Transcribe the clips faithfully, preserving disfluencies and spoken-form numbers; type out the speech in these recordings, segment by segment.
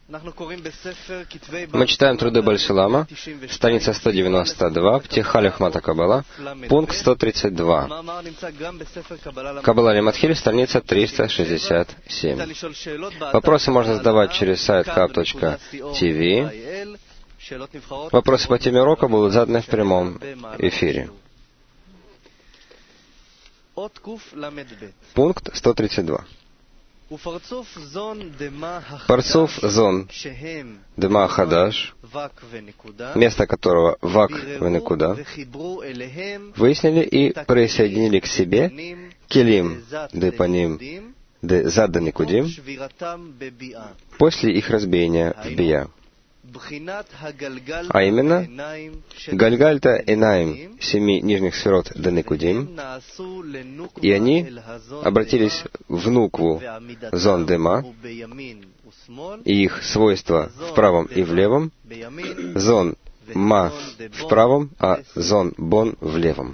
Мы читаем труды Бальши-лама, страница сто девяносто два, Птиха Лихмата Каббала, пункт сто тридцать два. Каббала Лиматхиль, страница триста шестьдесят семь. Вопросы можно задавать через сайт хаб точка ти ви. Вопросы по теме урока будут заданы в прямом эфире. Пункт сто тридцать два. Парцуф зон Дема Хадаш, место которого Вак Венекуда, выяснили и присоединили к себе Келим Депаним Де Зада Никудим после их разбиения в Бия. А именно, Гальгальта Энаим, семи нижних сферот Данекудим, и они обратились в Нукву Зон Дема, и их свойства в правом и в левом, Зон Ма в правом, а Зон Бон в левом.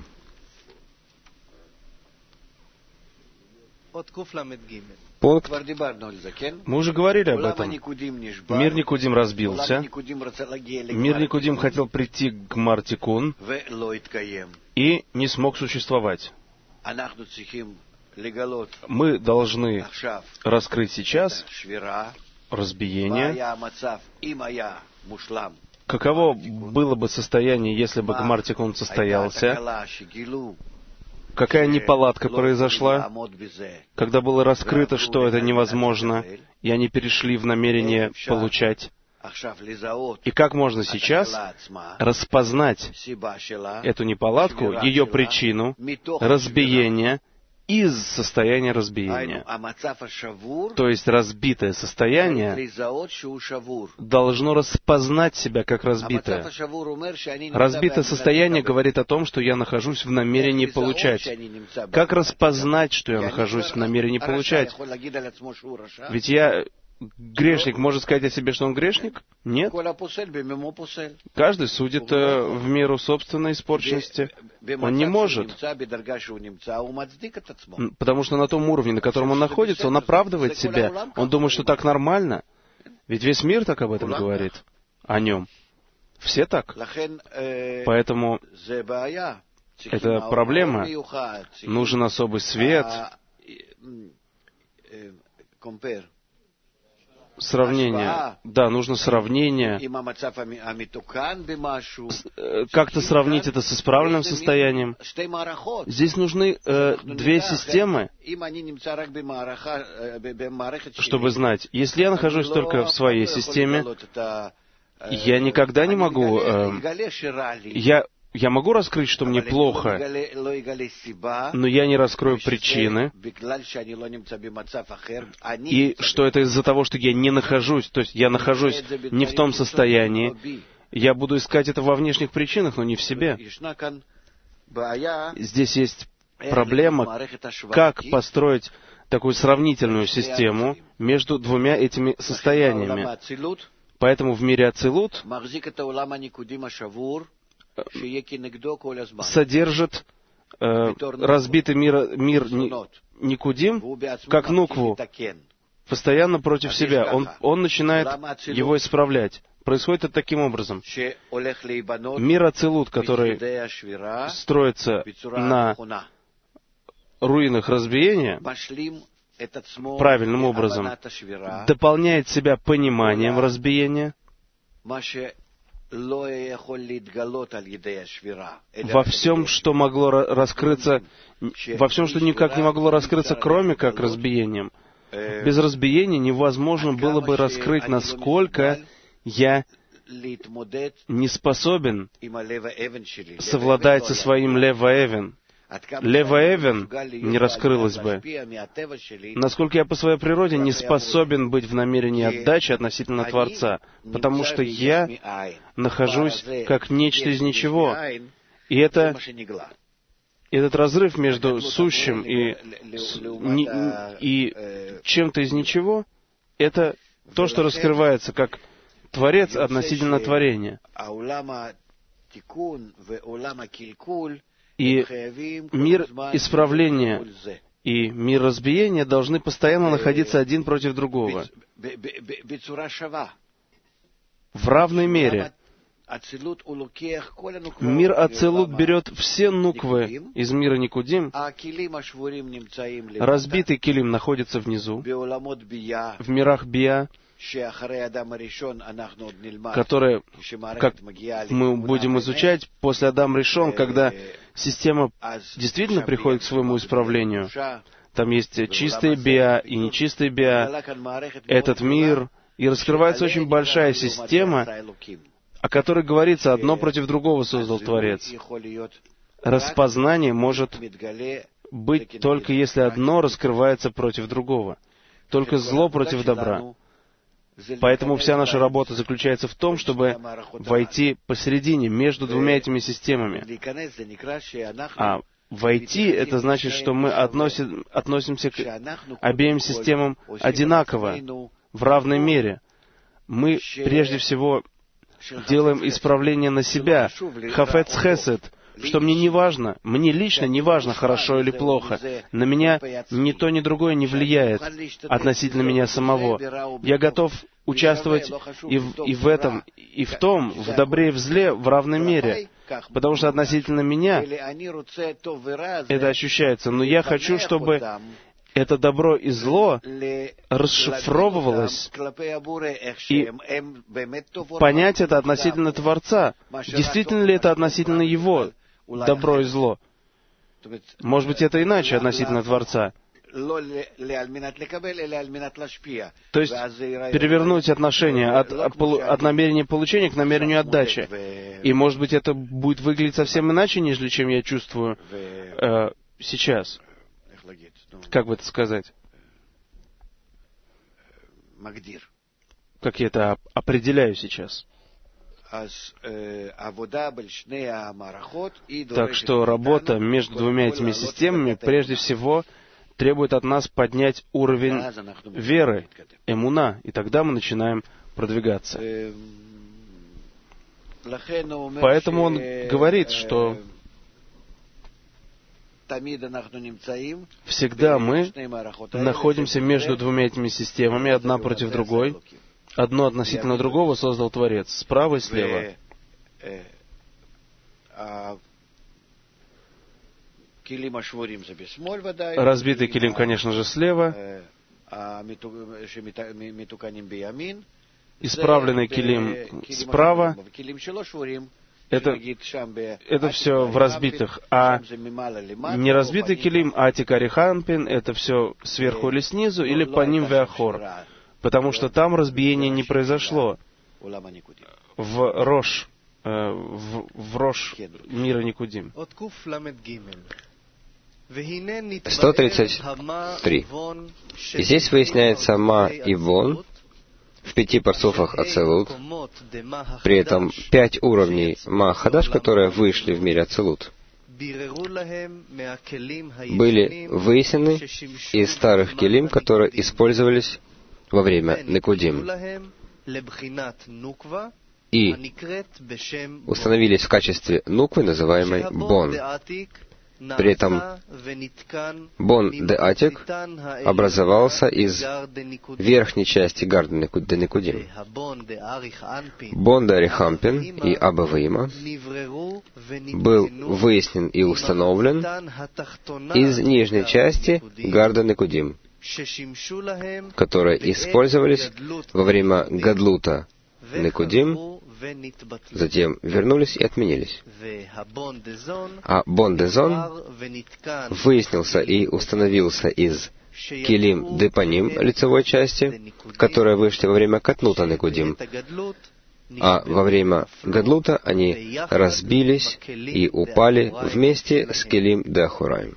Пункт. Мы уже говорили об этом. Мир Никудим разбился. Мир Никудим хотел прийти к Мартикун и не смог существовать. Мы должны раскрыть сейчас разбиение. Каково было бы состояние, если бы Гмар-тикун состоялся? Какая неполадка произошла, когда было раскрыто, что это невозможно, и они перешли в намерение получать. И как можно сейчас распознать эту неполадку, ее причину, разбиение, из состояния разбиения. То есть разбитое состояние должно распознать себя как разбитое. Разбитое состояние говорит о том, что я нахожусь в намерении получать. Как распознать, что я нахожусь в намерении получать? Ведь я... Грешник может сказать о себе, что он грешник? Нет. Каждый судит э, в меру собственной испорченности. Он не может. Потому что на том уровне, на котором он находится, он оправдывает себя. Он думает, что так нормально. Ведь весь мир так об этом говорит. О нем. Все так. Поэтому это проблема. Нужен особый свет. Сравнение. Да, нужно сравнение. Как-то сравнить это с исправленным состоянием. Здесь нужны э, две системы, чтобы знать. Если я нахожусь только в своей системе, я никогда не могу... Э, я... Я могу раскрыть, что мне плохо, но я не раскрою причины, и что это из-за того, что я не нахожусь, то есть я нахожусь не в том состоянии, я буду искать это во внешних причинах, но не в себе. Здесь есть проблема, как построить такую сравнительную систему между двумя этими состояниями. Поэтому в мире Ацилут содержит э, разбитый мир, мир Никудим, как Нукву, постоянно против себя. Он, он начинает его исправлять. Происходит это таким образом. Мир Ацилут, который строится на руинах разбиения, правильным образом, дополняет себя пониманием разбиения, во всем, что могло раскрыться, во всем, что никак не могло раскрыться, кроме как разбиением. Без разбиения невозможно было бы раскрыть, насколько я не способен совладать со своим Лева-Эвен. Лева-Эвен не раскрылась бы, насколько я по своей природе не способен быть в намерении отдачи относительно Творца, потому что я нахожусь как нечто из ничего. И это, этот разрыв между сущим и, не, и чем-то из ничего, это то, что раскрывается как Творец относительно творения. И мир исправления и мир разбиения должны постоянно находиться один против другого. в равной мере. Мир Ацилут берет все нуквы из мира Никудим. Разбитый килим находится внизу, в мирах Бия, которые, как мы будем изучать, после Адам Ришон, когда система действительно приходит к своему исправлению. Там есть чистые Бия и нечистые Бия, этот мир, и раскрывается очень большая система, о которой говорится, одно против другого создал Творец. Распознание может быть только если одно раскрывается против другого, только зло против добра. Поэтому вся наша работа заключается в том, чтобы войти посередине, между двумя этими системами. А войти — это значит, что мы относим, относимся к обеим системам одинаково, в равной мере. Мы, прежде всего, делаем исправление на себя, хафец хесед, что мне не важно, мне лично не важно, хорошо или плохо. На меня ни то, ни другое не влияет относительно меня самого. Я готов участвовать и в, и в этом, и в том, в добре и в зле в равной мере. Потому что относительно меня это ощущается. Но я хочу, чтобы это добро и зло расшифровывалось, и понять это относительно Творца. Действительно ли это относительно Его, добро и зло? Может быть, это иначе относительно Творца. То есть перевернуть отношения от, от намерения получения к намерению отдачи. И, может быть, это будет выглядеть совсем иначе, нежели чем я чувствую э, сейчас. Как бы это сказать? Как я это определяю сейчас? Так что работа между двумя этими системами прежде всего требует от нас поднять уровень веры, эмуна, и тогда мы начинаем продвигаться. Поэтому он говорит, что всегда мы находимся между двумя этими системами, одна против другой. Одно относительно другого создал Творец, справа и слева. Разбитый килим, конечно же, слева. Исправленный килим справа. Это, это все в разбитых. А не разбитый килим, атик арихампин, это все сверху или снизу, или по ним веахор. Потому что там разбиение не произошло в Рош, э, в, в Рош мира Никудим. сто тридцать три. И здесь выясняется Ма и Вон в пяти парцуфах Ацилут, при этом пять уровней Ма Хадаш, которые вышли в мире Ацилут, были выяснены из старых келим, которые использовались во время Никудим, и установились в качестве нуквы, называемой Бон. При этом Бон де Атик образовался из верхней части Гарда де Никудим. Бон де Арихампин и Аба Вима был выяснен и установлен из нижней части Гарда Никудим, которые использовались во время Гадлута Никудим, затем вернулись и отменились. А Бон де Зон выяснился и установился из Килим Депаним, лицевой части, которые вышли во время Катнута Никудим. А во время Гадлута они разбились и упали вместе с Килим де Ахураим.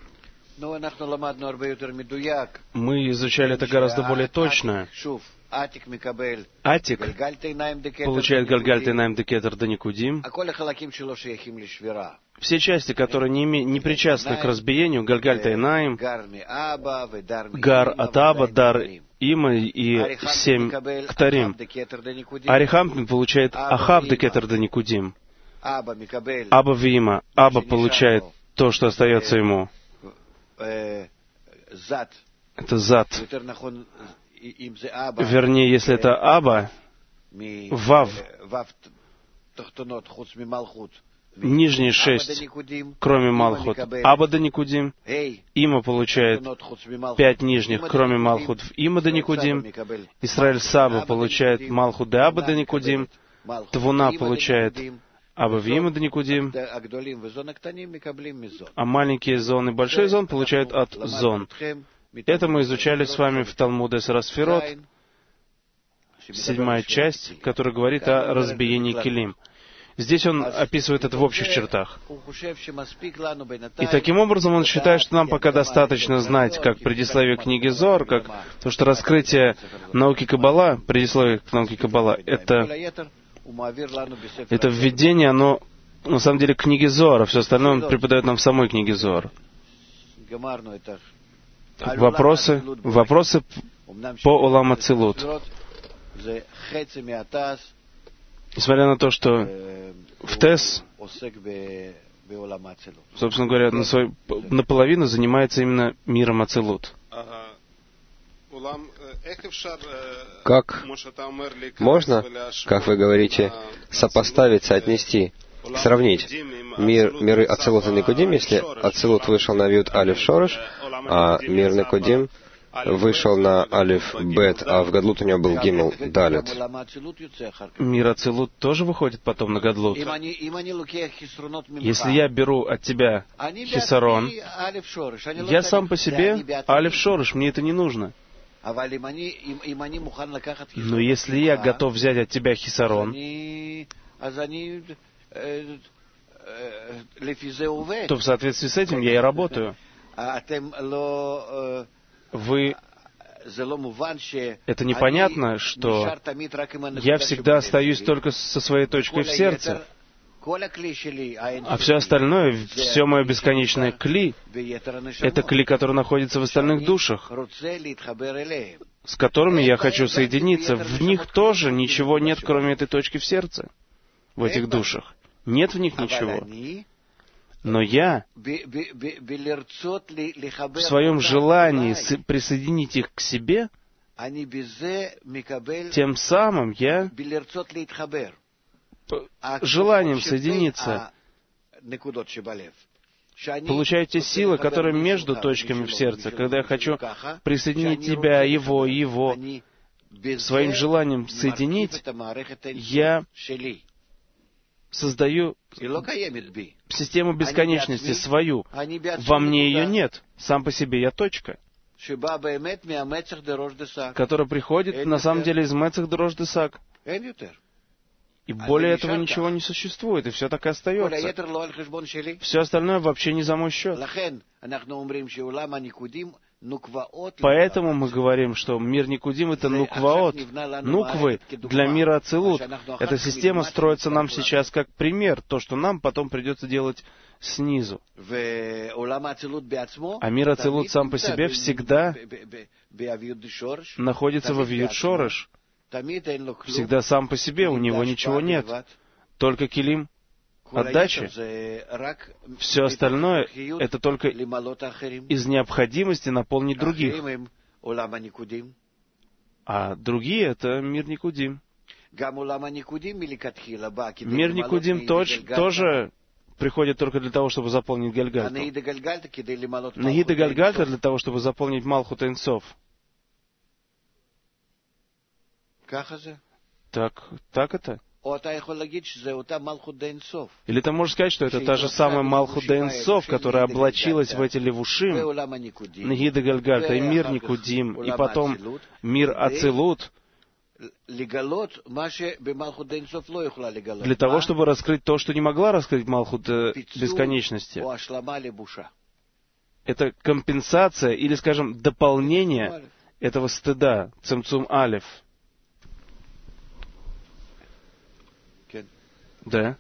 Мы изучали это гораздо более точно. Атик получает Гальгальтейнаим Декетер де Никудим. Все части, которые не, име... не причастны к разбиению, Гальгальтейнаим, Гар от Аба, Дар Има и семь Ктарим. Арихампин получает Ахав Декетер де Никудим. Аба Вима. Аба получает то, что остается ему. Это Зат. Вернее, если это Аба, Вав. Нижние шесть, кроме Малхут, Абада Никудим. Има получает пять нижних, кроме Малхут, в Имада Никудим. Исраэль Саба получает Малхут де Абада Никудим. Твуна получает Аба в Имада Никудим. А маленькие зоны, большой зон получают от зон. Это мы изучали с вами в Талмуде Сарасфирот, седьмая часть, которая говорит о разбиении килим. Здесь он описывает это в общих чертах. И таким образом он считает, что нам пока достаточно знать, как предисловие книги Зоар, как то, что раскрытие науки Каббала, предисловие к науке Каббала, это, это введение, оно на самом деле книги Зоара, все остальное он преподает нам в самой книге Зоар. Вопросы, вопросы по Олам Ацилут. Несмотря на то, что в Тес, собственно говоря, на свой, наполовину занимается именно миром Ацилут. Как можно, как вы говорите, сопоставить, соотнести, сравнить мир, миры Ацилут и Никудим, если Ацилут вышел на Вьют Алиф Шореш, а мир Никудим вышел на Алиф Бет, а в Гадлут у него был Гимл Далет. Мир Ацилут тоже выходит потом на Гадлут. Если я беру от тебя хисарон, я сам по себе Алиф Шореш, мне это не нужно. Но если я готов взять от тебя хисарон, то в соответствии с этим я и работаю. Вы... Это непонятно, что я всегда остаюсь только со своей точкой в сердце, а все остальное, все мое бесконечное кли, это кли, который находится в остальных душах, с которыми я хочу соединиться. В них тоже ничего нет, кроме этой точки в сердце, в этих душах. Нет в них ничего. Но я в своем желании присоединить их к себе, тем самым я желанием соединиться получаю те силы, которые между точками в сердце. Когда я хочу присоединить тебя, его, его, своим желанием соединить, я создаю систему бесконечности свою. Во мне ее нет. Сам по себе я точка, которая приходит на самом деле из Мецах Дрош Десак. И более этого ничего не существует, и все так и остается. Все остальное вообще не за мой счет. Поэтому мы говорим, что мир Никудим — это нукваот. Нуквы для мира Ацилут. Эта система строится нам сейчас как пример, то, что нам потом придется делать снизу. А мир Ацилут сам по себе всегда находится во Вьют Шореш. Всегда сам по себе, у него ничего нет. Только килим отдачи. Все остальное — это только из необходимости наполнить других. А другие — это мир Никудим. Мир Никудим тоже приходит только для того, чтобы заполнить Гальгальту. Нагида Гальгальта для того, чтобы заполнить Малхут Эйн Соф. Так, так это? Или ты можешь сказать, что это та же самая Малхут Эйн Соф, которая облачилась в эти левушим, Нагида Гальгальта, и мир Никудим, и потом мир Ацилут, для того, чтобы раскрыть то, что не могла раскрыть Малхут бесконечности. Это компенсация, или, скажем, дополнение этого стыда, Цимцум Алеф. Да.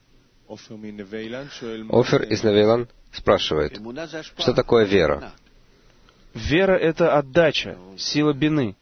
Офер из Навейлан спрашивает, что такое вера? Вера — это отдача, сила бины.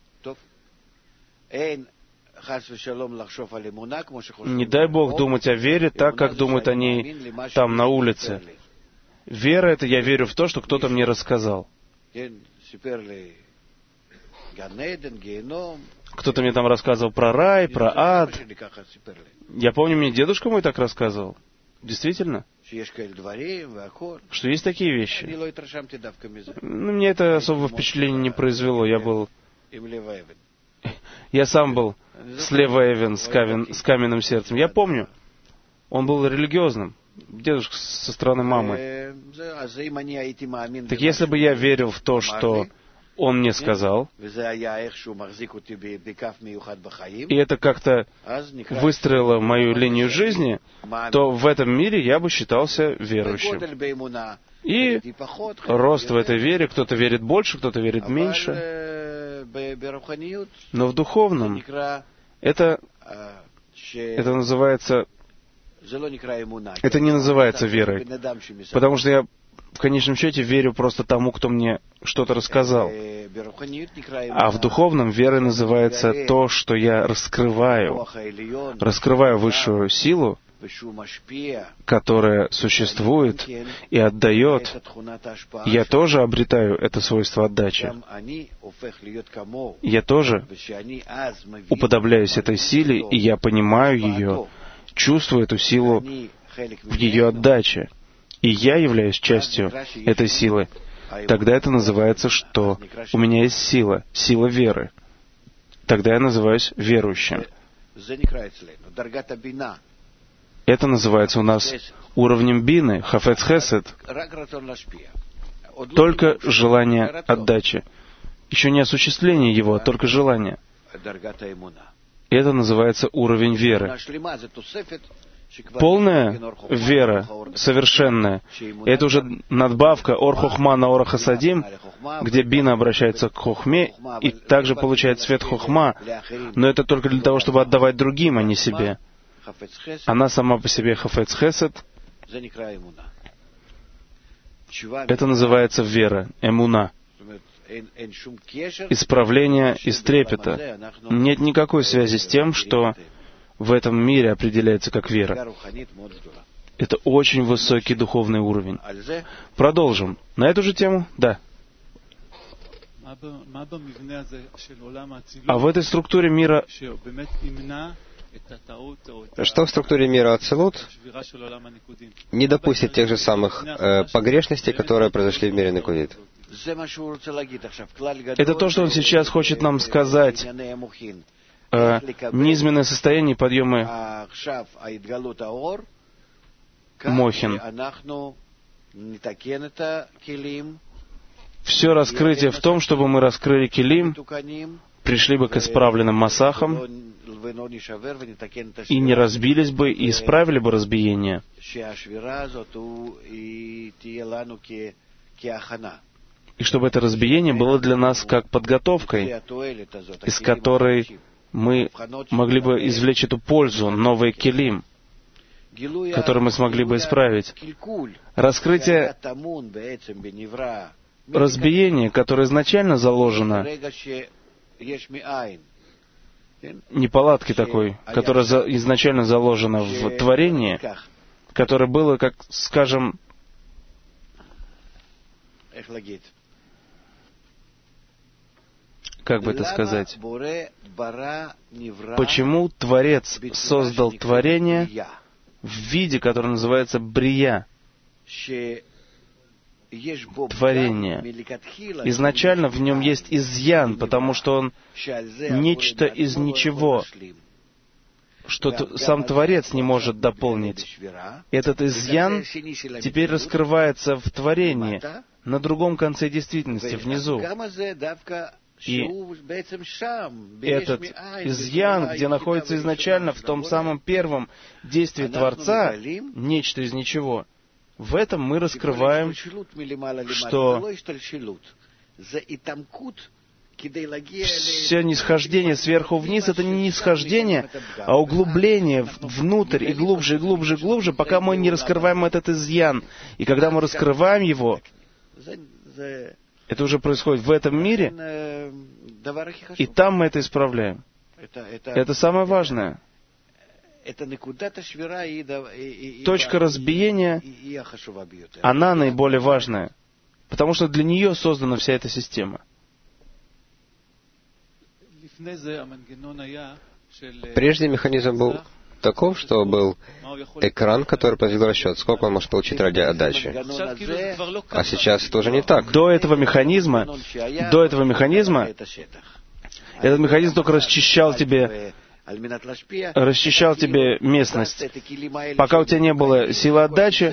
Не дай Бог думать о вере так, как думают о ней там, на улице. Вера — это я верю в то, что кто-то мне рассказал. Кто-то мне там рассказывал про рай, про ад. Я помню, мне дедушка мой так рассказывал. Действительно. Что есть такие вещи. Ну, мне это особого впечатления не произвело. Я был... Я сам был с Лева Эвен, с, камен... с каменным сердцем. Я помню, он был религиозным. Дедушка со стороны мамы. Так если бы я верил в то, что он мне сказал, и это как-то выстроило мою линию жизни, то в этом мире я бы считался верующим. И рост в этой вере, кто-то верит больше, кто-то верит меньше. Но в духовном это, это называется... Это не называется верой, потому что я в конечном счете верю просто тому, кто мне что-то рассказал. А в духовном верой называется то, что я раскрываю, раскрываю высшую силу, которая существует и отдает. Я тоже обретаю это свойство отдачи. Я тоже уподобляюсь этой силе, и я понимаю ее, чувствую эту силу в ее отдаче, и я являюсь частью этой силы, тогда это называется, что у меня есть сила, сила веры. Тогда я называюсь верующим. Это называется у нас уровнем бины, хафец хесед, только желание отдачи. Еще не осуществление его, а только желание. Это называется уровень веры. Полная вера, совершенная, это уже надбавка ор хохма на ор хасадим, где бина обращается к хохме и также получает свет хохма, но это только для того, чтобы отдавать другим, а не себе. Она сама по себе хафец хесед. Это называется вера, эмуна. Исправление из трепета. Нет никакой связи с тем, что в этом мире определяется как вера. Это очень высокий духовный уровень. Продолжим. На эту же тему? Да. А в этой структуре мира... Что в структуре мира Ацилут не допустит тех же самых э, погрешностей, которые произошли в мире Никудит? Это то, что он сейчас хочет нам сказать. Э, низменное состояние подъемы Мохин. Все раскрытие в том, чтобы мы раскрыли килим, пришли бы к исправленным масахам и не разбились бы, и исправили бы разбиение. И чтобы это разбиение было для нас как подготовкой, из которой мы могли бы извлечь эту пользу, новый килим, который мы смогли бы исправить. Раскрытие разбиения, которое изначально заложено, неполадки такой, которая за, изначально заложена в творении, которое было, как, скажем, как бы это сказать, почему Творец создал творение в виде, которое называется брия, творение. Изначально в нем есть изъян, потому что он нечто из ничего, что сам Творец не может дополнить. Этот изъян теперь раскрывается в творении, на другом конце действительности, внизу. И этот изъян, где находится изначально в том самом первом действии Творца, нечто из ничего, в этом мы раскрываем, что все нисхождение сверху вниз — это не нисхождение, а углубление внутрь и глубже, и глубже, и глубже, пока мы не раскрываем этот изъян. И когда мы раскрываем его, это уже происходит в этом мире, и там мы это исправляем. Это самое важное. Точка разбиения, она наиболее важная, потому что для нее создана вся эта система. Прежде механизм был таков, что был экран, который произвел расчет, сколько он может получить ради отдачи. А сейчас это уже не так. До этого механизма, до этого механизма, этот механизм только расчищал тебе, расчищал тебе местность. Пока у тебя не было силы отдачи,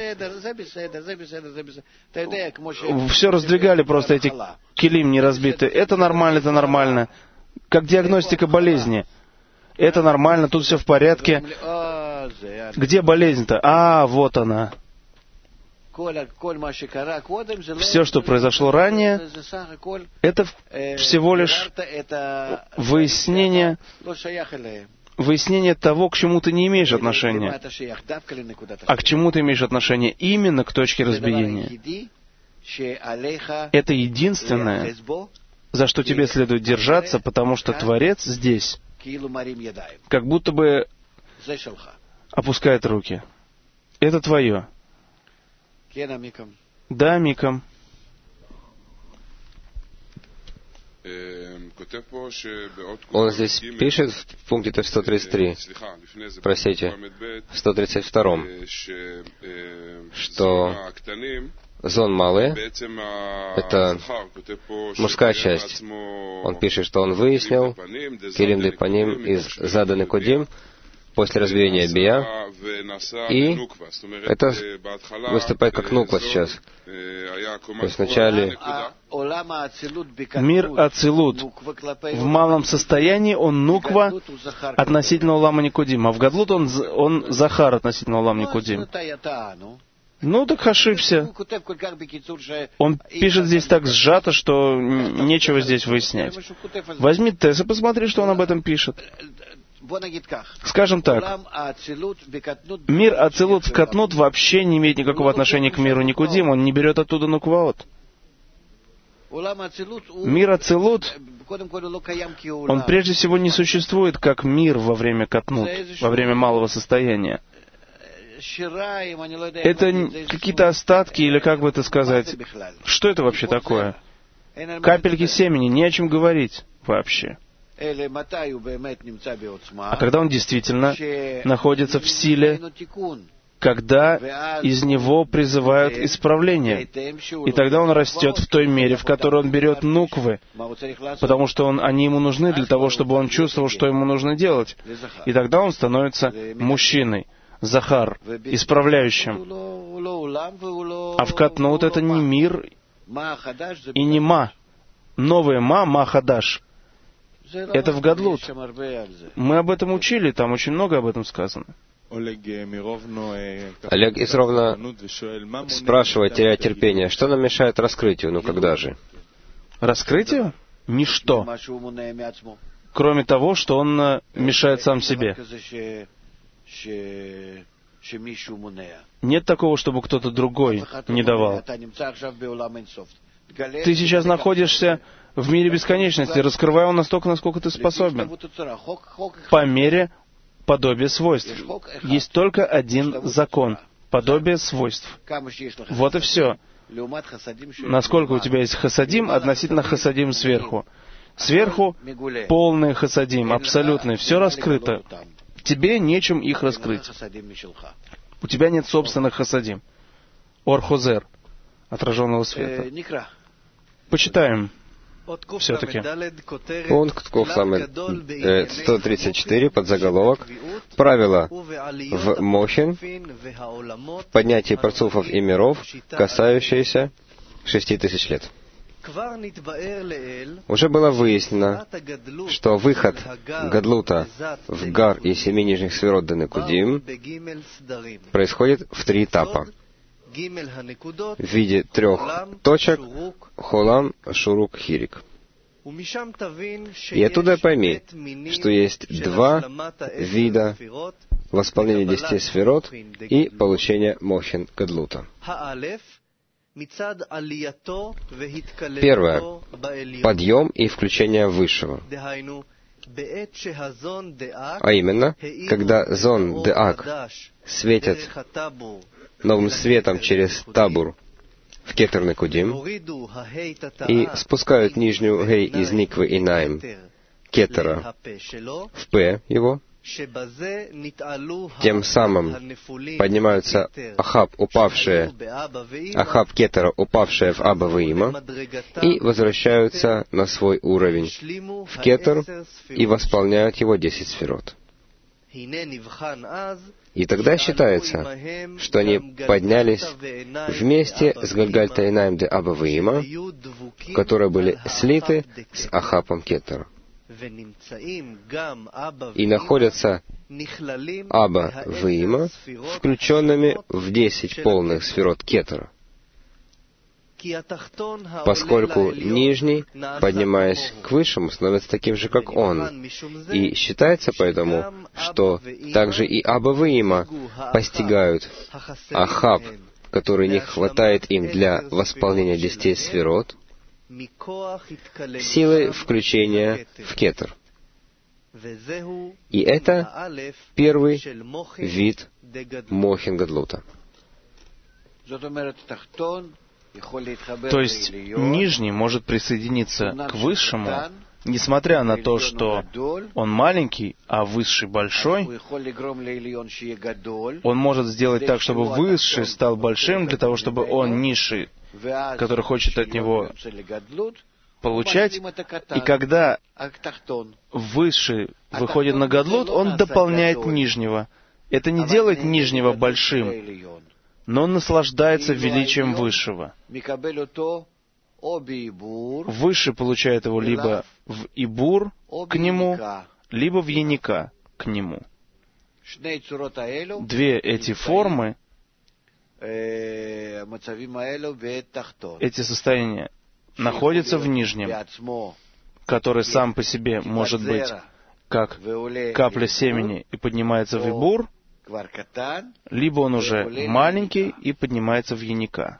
все раздвигали просто эти килим неразбитые. Это нормально, это нормально. Как диагностика болезни. Это нормально, тут все в порядке. Где болезнь-то? А, вот она. Все, что произошло ранее, это всего лишь выяснение, выяснение того, к чему ты не имеешь отношения. А к чему ты имеешь отношение? Именно к точке разбиения. Это единственное, за что тебе следует держаться, потому что Творец здесь как будто бы опускает руки. Это твое. Да, Микам. Он здесь пишет в пункте сто тридцать три, простите, в сто тридцать два, что зон малые — это мужская часть. Он пишет, что он выяснил килим де паним из зада некудим после разбиения бия, и это выступает как нуква сейчас. То есть вначале мир Ацилут в малом состоянии, он нуква относительно улама Никудим, а в Гадлут он, он захар относительно улама Никудим. Ну, так ошибся. Он пишет здесь так сжато, что нечего здесь выяснять. Возьми тест и посмотри, что он об этом пишет. Скажем так, мир Ацилут в Катнут вообще не имеет никакого отношения к миру Никудим, он не берет оттуда нукваот. Мир Ацилут, он прежде всего не существует как мир во время Катнут, во время малого состояния. Это какие-то остатки, или как бы это сказать, что это вообще такое? Капельки семени, не о чем говорить вообще. А когда он действительно находится в силе, когда из него призывают исправление, и тогда он растет в той мере, в которой он берет нуквы, потому что он, они ему нужны для того, чтобы он чувствовал, что ему нужно делать. И тогда он становится мужчиной, захар, исправляющим. А в Катнут это не мир и не ма. Новое ма, ма хадаш. Это в Гадлут. Мы об этом учили, там очень много об этом сказано. Олег из Ровно спрашивает, теряя терпение, что нам мешает раскрытию? Ну когда же? Раскрытию? Ничто. Кроме того, что он мешает сам себе. Нет такого, чтобы кто-то другой не давал. Ты сейчас находишься в мире бесконечности. Раскрывай его настолько, насколько ты способен. По мере подобия свойств. Есть только один закон. Подобие свойств. Вот и все. Насколько у тебя есть хасадим относительно хасадим сверху. Сверху полный хасадим, абсолютный. Все раскрыто. Тебе нечем их раскрыть. У тебя нет собственных хасадим. Ор-хозер, отраженного света. Почитаем. Все-таки. Пункт Ковсамель сто тридцать четыре, подзаголовок. Правила в Мохин, в поднятии парцуфов и миров, касающиеся шести тысяч лет. Уже было выяснено, что выход Гадлута в Гар и семи нижних сферот Денекудим происходит в три этапа. В виде трех точек Холам, Шурук, Хирик. И оттуда пойми, что есть два вида восполнения десяти сферот и получения Мохин Гадлута. Первое. Подъем и включение Высшего. А именно, когда зон Деак светят новым светом через табур в Кетер Некудим и спускают нижнюю гей из Никвы и Наим Кетера в П его, тем самым поднимаются Ахаб, упавшие, Ахаб Кетера, упавшие в Аба Ваима, и возвращаются на свой уровень в Кетер и восполняют его десять сферот. И тогда считается, что они поднялись вместе с Гальгальта-Инаим де Аба Ваима, которые были слиты с Ахабом Кетера. И находятся Аба Ваима, включенными в десять полных сферот Кетера, поскольку нижний, поднимаясь к высшему, становится таким же, как он. И считается поэтому, что также и Аба Ваима постигают Ахаб, который не хватает им для восполнения десяти сферот, силой включения в Кетер. И это первый вид Мохин Гадлута. То есть нижний может присоединиться к высшему, несмотря на то, что он маленький, а высший большой. Он может сделать так, чтобы высший стал большим, для того, чтобы он низший, который хочет от него получать. И когда высший выходит на гадлут, он дополняет нижнего. Это не делает нижнего большим, но он наслаждается величием высшего. Высший получает его либо в Ибур к нему, либо в Яника к нему. Две эти формы, эти состояния находятся в нижнем, который сам по себе может быть как капля семени и поднимается в Ибур, либо он уже маленький и поднимается в Яника.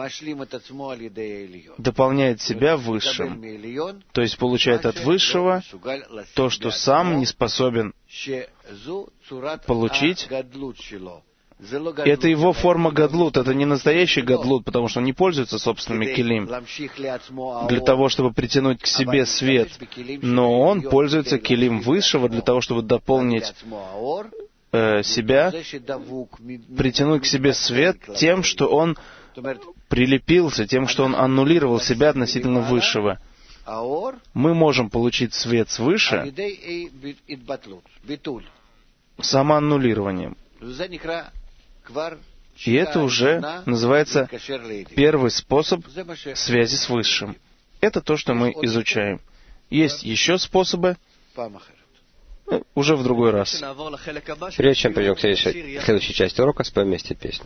Дополняет себя высшим, то есть получает от высшего то, что сам не способен получить. Это его форма гадлут, это не настоящий гадлут, потому что он не пользуется собственными келим для того, чтобы притянуть к себе свет, но он пользуется келим высшего для того, чтобы дополнить э, себя, притянуть к себе свет тем, что он прилепился, тем, что он аннулировал себя относительно высшего. Мы можем получить свет свыше самоаннулированием. И это уже называется первый способ связи с Высшим. Это то, что мы изучаем. Есть еще способы, уже в другой раз. Прежде чем перейдем к следующей, к следующей части урока, споем вместе песню.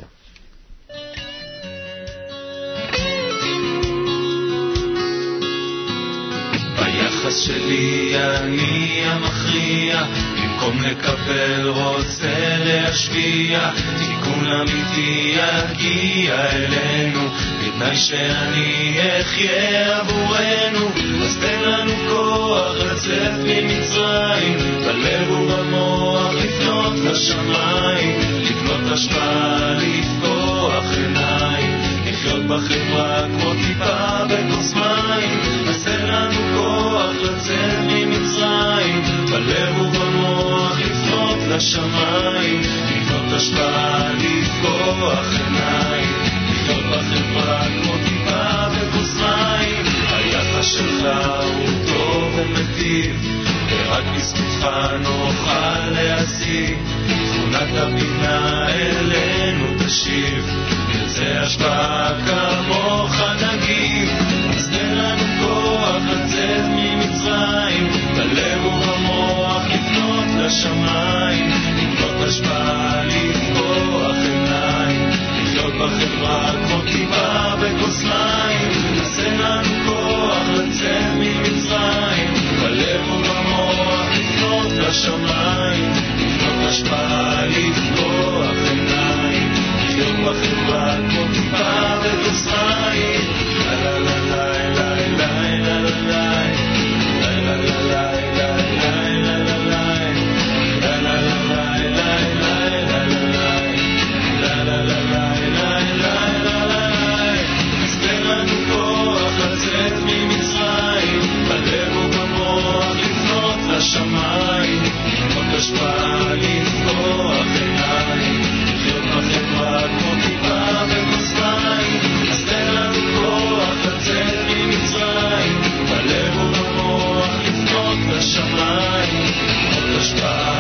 ביחס שלי אני המכריע, במקום לקבל רוצה להשפיע, תיקון אמיתי יגיע אלינו, בתנאי שאני אחיה עבורנו. אז תן לנו כוח לצאת ממצרים, בלב ובמוח לפנות לשמיים, לבנות השפעה, לפקוח עיניים, לחיות בחברה כמו טיפה בכוס מים. אז תן לנו כוח לצאת ממצרים, בלב ובמוח לפנות לשמיים, לבנות השפעה, לפקוח עיניים, לחיות בחברה כמו טיפה בכוס מים. היחס שלך הוא טוב ומטיב, ורק בזכותך נוכל להשיג, תכונת הבינה אלינו תשיב, נרצה השפעה כמוך נגיב. אז תן לנו כוח לצאת ממצרים, בלב ובמוח לפנות לשמיים, לבנות השפעה, לפקוח עיניים, לחיות בחברה כמו טיפה בכוס מים. אז תן לנו כוח לצאת ממצרים, בלב ובמוח לפנות לשמיים, לבנות השפעה, לפקוח עיניים, לחיות בחברה כמו טיפה בכוס מים. לה לה לה לה לה לה לה לפנות השפעה לפקוח עיניים, לחיות בחברה כמו טיפה בכוס מים. אז תן לנו כוח לצאת ממצרים, בלב ובמוח לפנות לשמיים, עוד השפעה